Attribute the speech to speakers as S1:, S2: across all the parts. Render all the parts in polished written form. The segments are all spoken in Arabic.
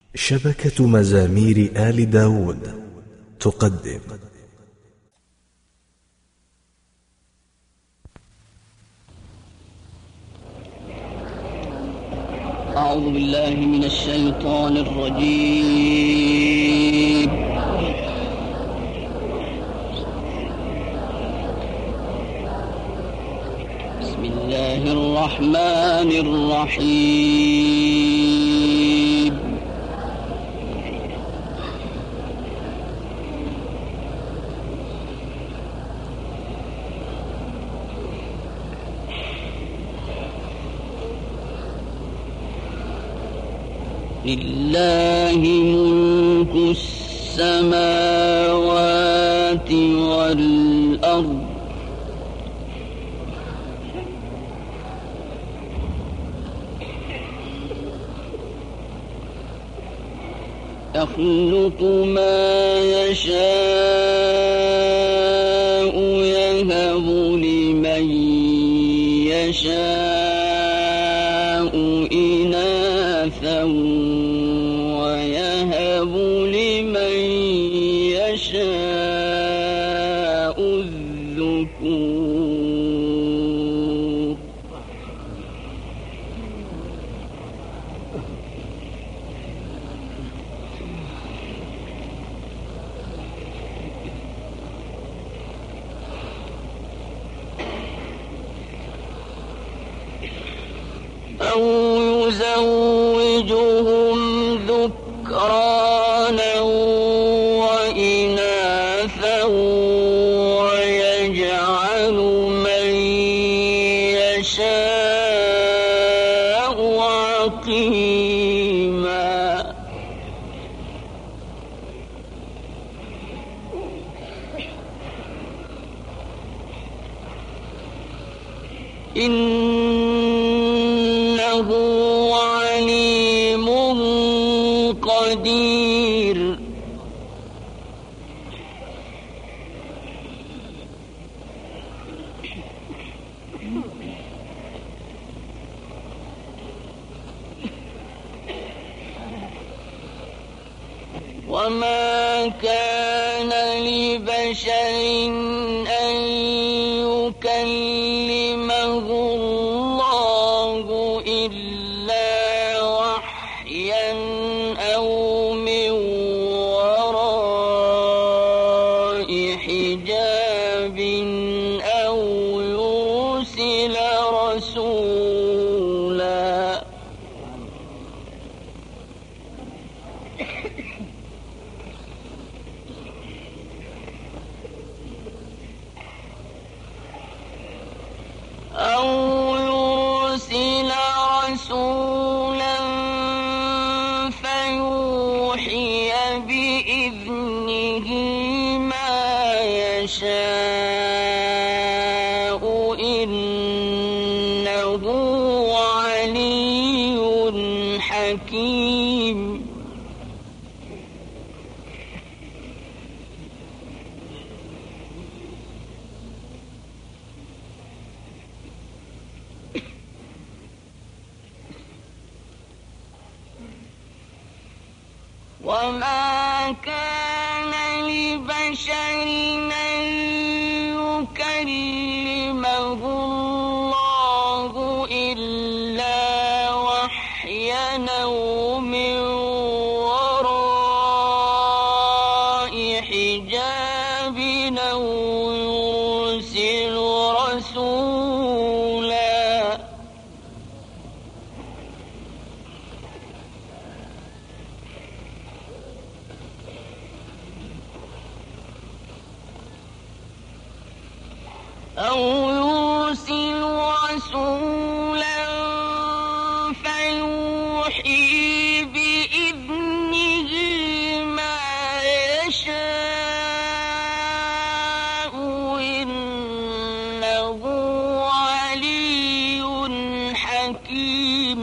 S1: شبكة مزامير آل داود تقدم
S2: أعوذ بالله من الشيطان الرجيم. بسم الله الرحمن الرحيم. لله ملك السماوات والأرض يخلق ما يشاء يهب لمن يشاء إناثا ويهب لمن يشاء الذكور. أو يزوجهم ذكرانا وإناثا ويجعل من يشاء عقيما. إنه عليم قدير. وما كان لبشر أن يكلمه الله إلا وحيا أو من وراء حجاب أو يرسل رسولا. فيوحي بإذنه ما يشاء. إنه علي حكيم. وما كان لبشر أن يكلمه الله إلا وحيا أو من وراء حجاب أو يرسل رسولا. أو يرسل رسولا فيوحي بإذنه ما يشاء. إنه علي حكيم.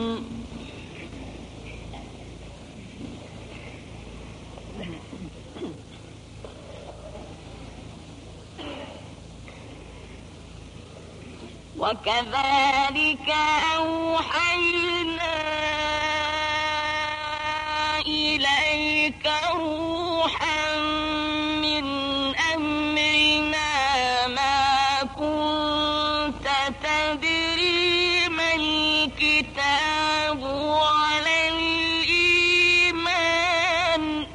S2: وكذلك أوحينا إلى إليك روحا من أمرنا ما كنت تدري ما الكتاب ولا الإيمان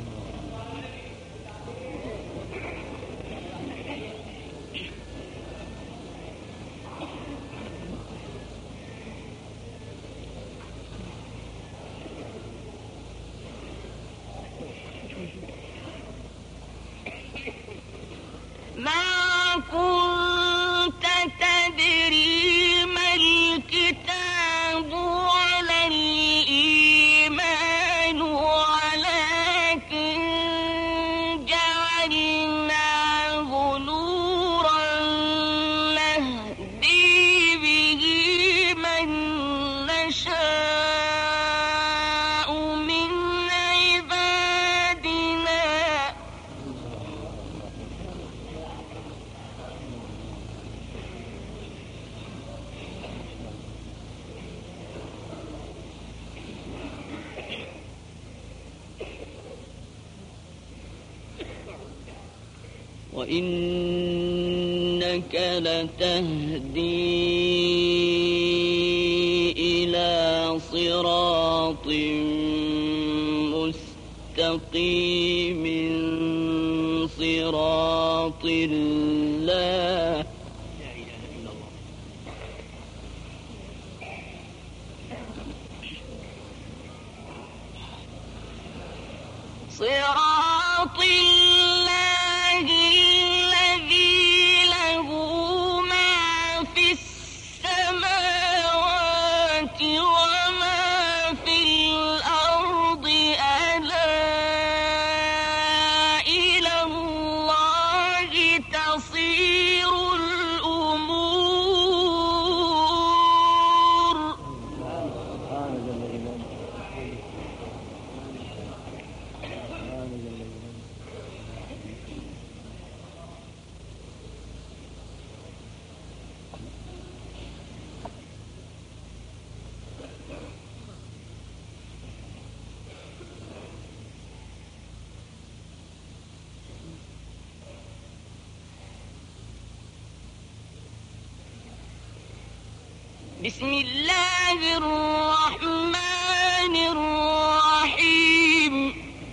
S2: ما كنت تدري ما الكتاب ولا الإيمان ولكن جعلناه نورا نهدي به من نشاء من عبادنا وإنك لتهدي إلى صراط مستقيم صراط الله صراط الله الذي له ما في السماوات وما في الأرض ألا إلى الله تصير الأمور بسم الله الرحمن الرحيم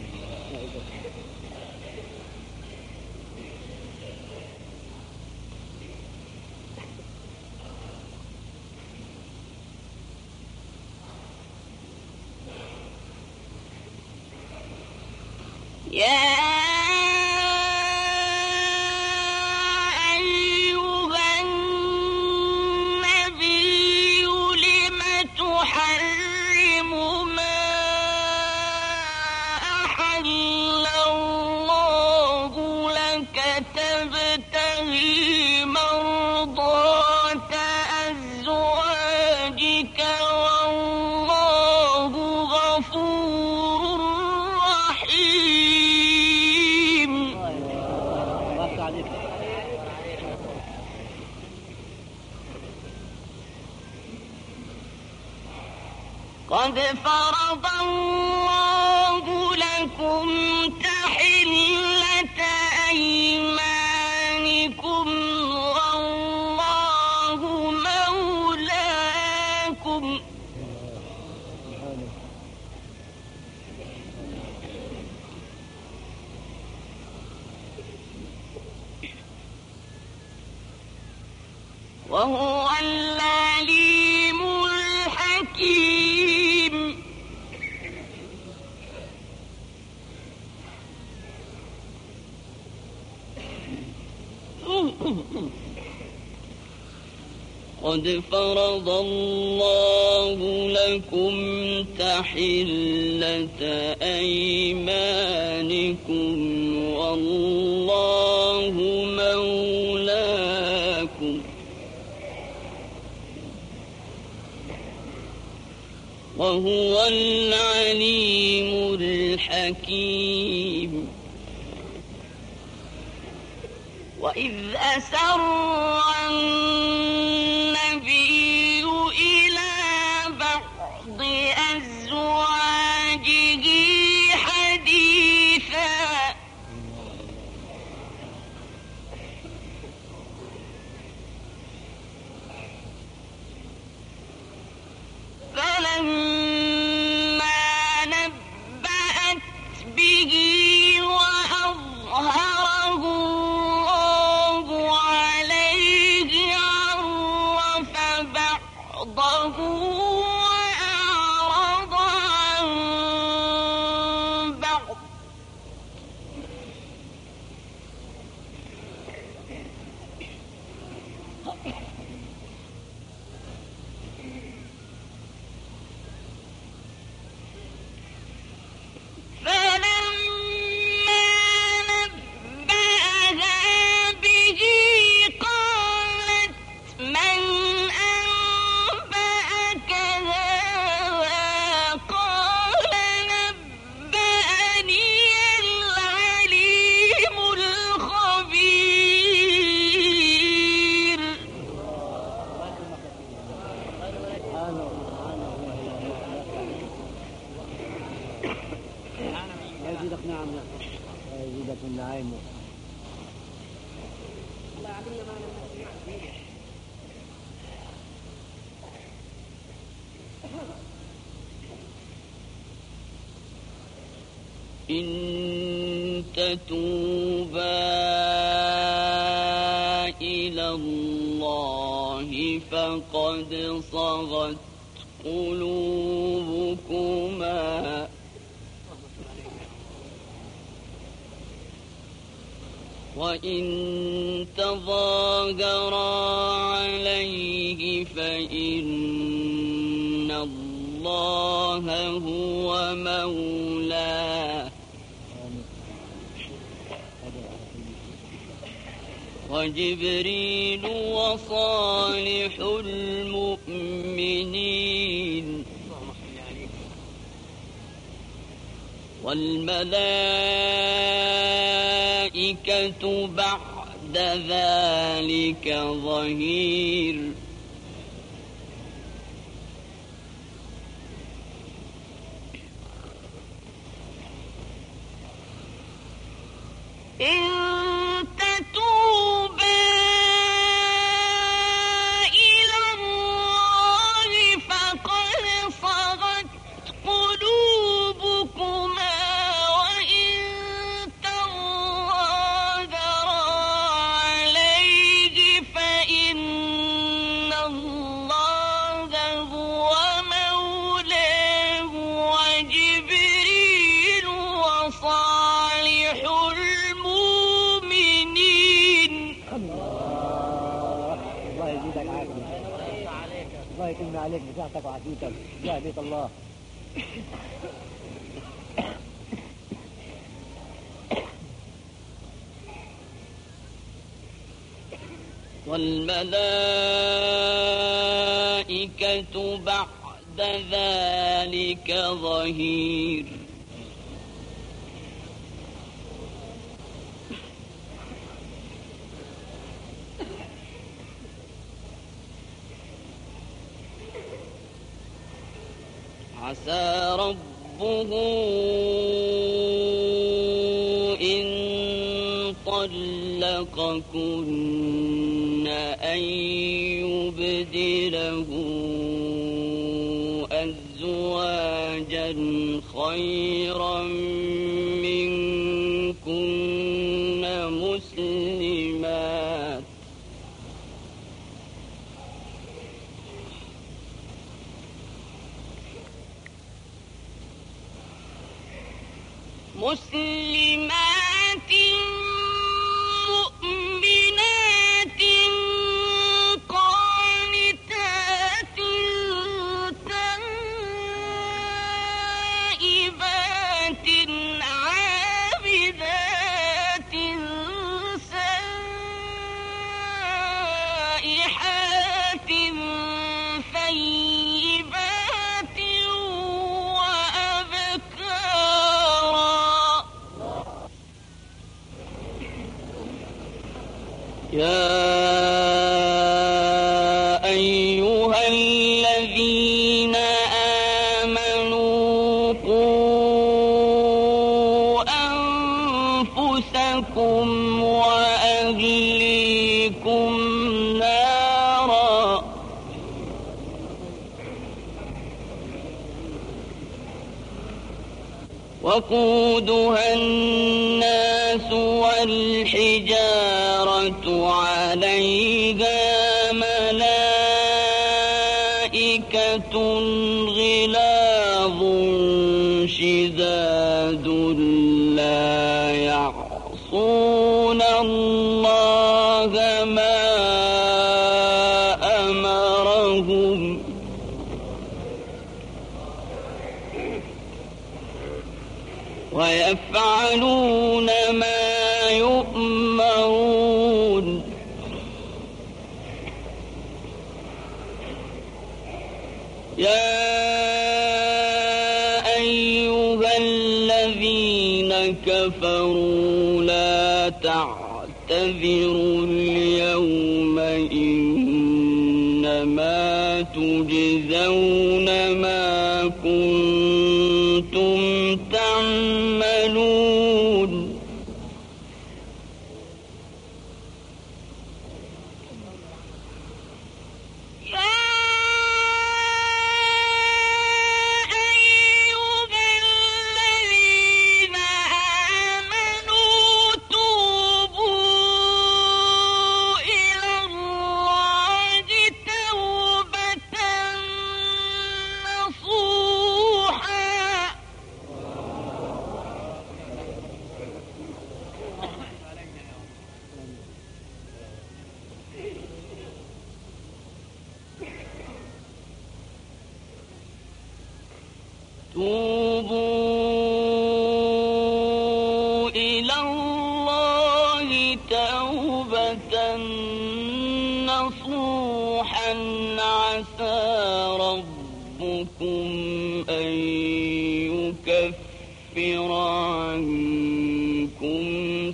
S2: يا تبتغي مرضات أزواجك والله غفور رحيم قد فرض الله لكم تحلة أيمانكم والله مولاكم وهو العليم الحكيم قد فرض الله لكم تحلة أيمانكم والله مولاكم وهو العليم الحكيم وإذ أسر النبي إلى بعض أزواجه حديثا ربه وأظهره الله عليه عرف بعضه وأعرض عن بعض إن تتوبا إلى الله فقد صغت قلوبكما وإن تظاهرا عليه فإن الله هو مولاه وجبريل وصالح المؤمنين والملائكة بعد ذلك ظهير إن تتوبا إلى الله فقد صغت قلوبكما وإن تظاهرا عليه فإن الله هو مولاه وجبريل وصالح
S3: الله يزيدك عافية. الله يتم عليك بصحتك وعافيتك يا بيت الله.
S2: والملائكة بعد ذلك ظهير عسى ربه إن طلقكن أن يبدله أزواجا خيرا منكن مسلمات مؤمنات قانتات تائبات عابدات سائحات ثيبات وأبكارا يا أيها الذين آمنوا قوا أنفسكم وأهليكم نارا وقودها الناس والحجارة عليها ملائكة غلاظ شداد لا يعصون الله ما أمرهم ويفعلون ما يؤمرون يا أيها الذين كفروا لا تعتذروا اليوم إنما تجزون ما كنتم تعملون توبوا إلى الله توبة نصوحا عسى ربكم أن يكفر عنكم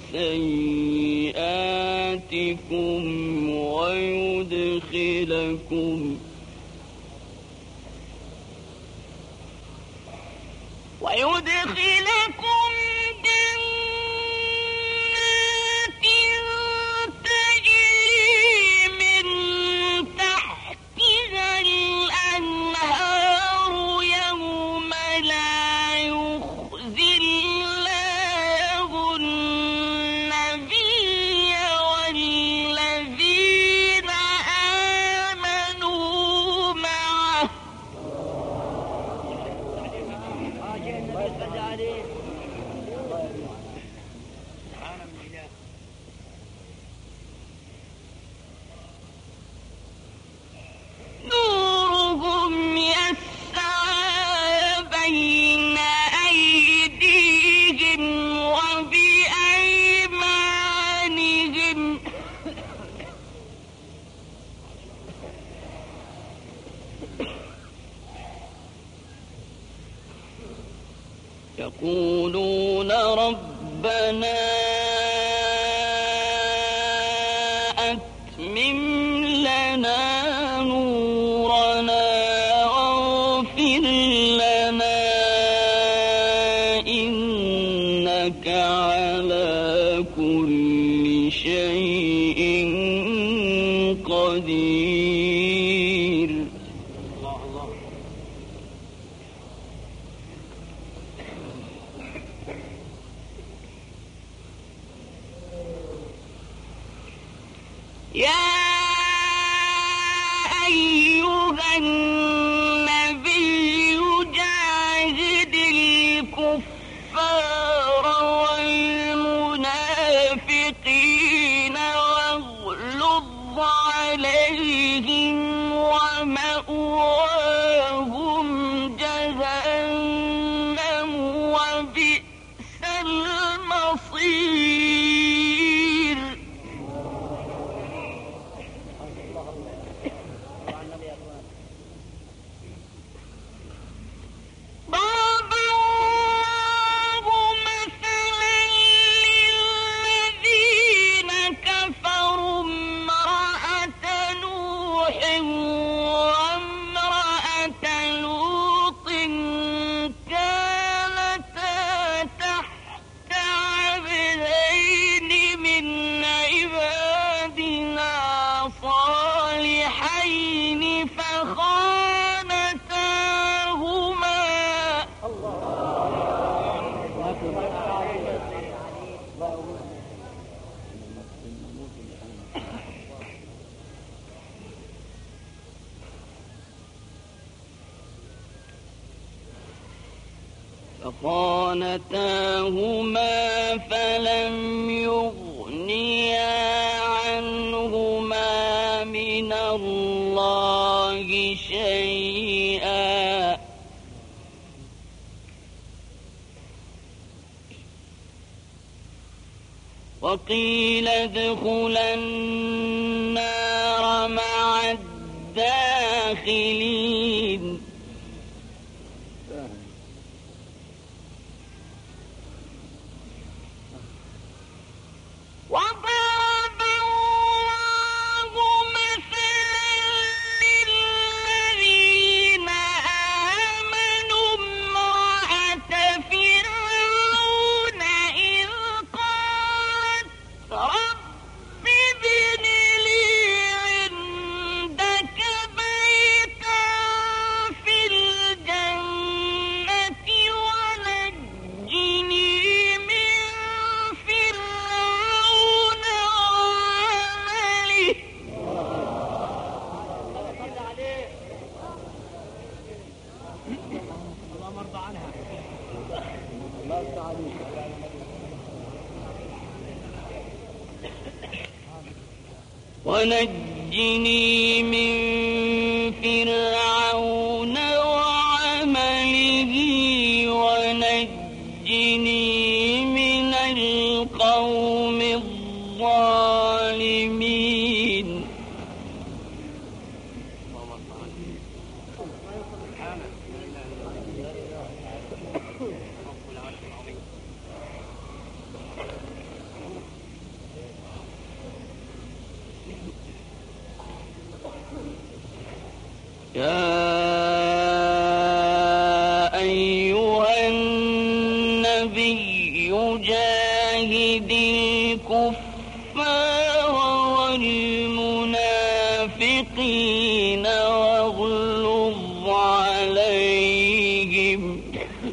S2: سيئاتكم ويدخلكم جنات تجري من تحتها الأنهار يوم لا يخزي الله النبي والذين آمنوا معه نورهم يسعى بين أيديهم وبأيمانهم يقولون ربنا أتمم لنا نورنا واغفر لنا إنك على كل شيء قدير. يا أيها النبي جاهد الكفار والمنافقين واغلظ عليهم ومأواهم جهنم وبئس المصير. ضرب الله مثلا للذين كفروا امرأة نوح وامرأة لوط كانتا تحت عبدين فخانتاهما فلم يغنيا عنهما من الله شيئا وقيل ادخلا النار مع الداخلين وضرب الله مثلا للذين آمنوا امرأة فرعون إذ قالت رب ابن لي عندك بيتا في الجنة ونجني من فرعون وعمله
S3: اللهم ارضى عنها. الله يرضى عليك.
S2: ونجني من فرعون وعمله ونجني من القوم الظالمين يا أيها النبي جاهد الكفار والمنافقين واغلظ عليهم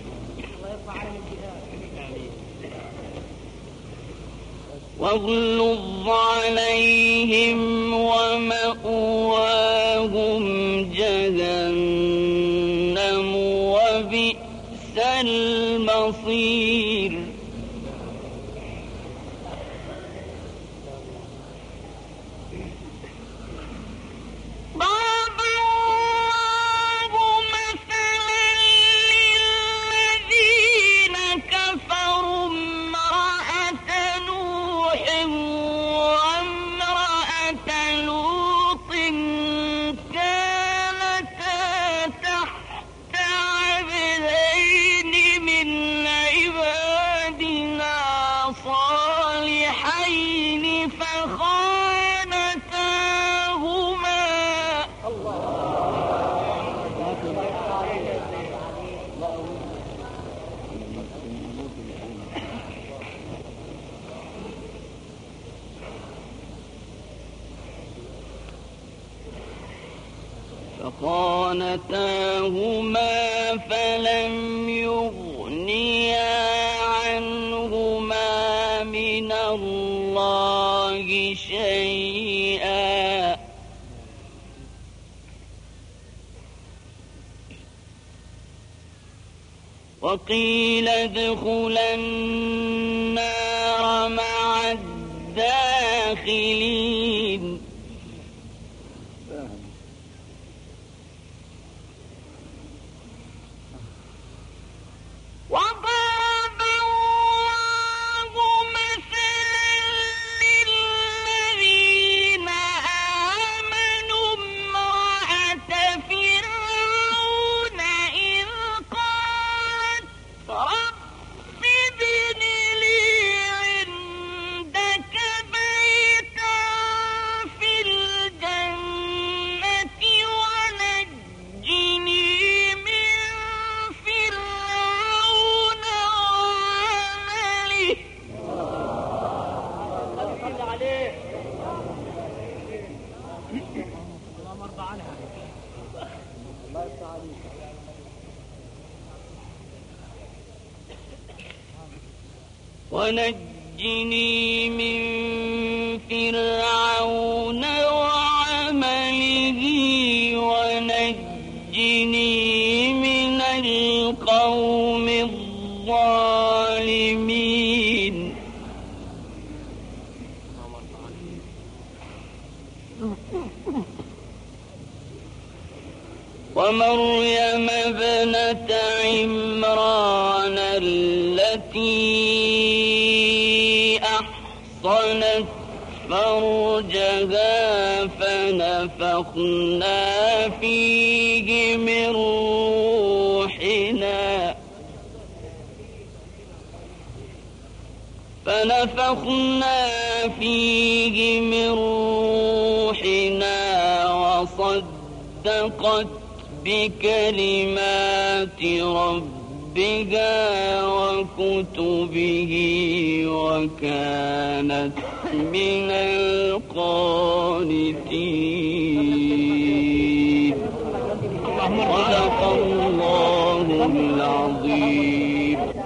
S2: ومأواهم جهنم وبئس المصير ضرب الله مثلا للذين كفروا امرأة نوح وامرأة لوط كانتا تحت عبدين من عبادنا صالحين فخانتاهما فلم يغنيا عنهما من الله شيئا وقيل ادخلا النار مع الداخلين وضرب الله مثلا للذين آمنوا امرأة فرعون إذ قالت رب ابن لي عندك بيتا في الجنة ونجني من فرعون وعمله
S3: صل عليه. اللهم ارضى عنها. الله يرضى عليك.
S2: ونجني من فرعون وعمله ونجني من القوم الظالمين المسلمين ومريم ابنة عمران التي أحصنت فرجها فنفخنا فيه من روحنا وصدقت بكلمات ربها وكتبه وكانت من القانتين. صدق الله العظيم.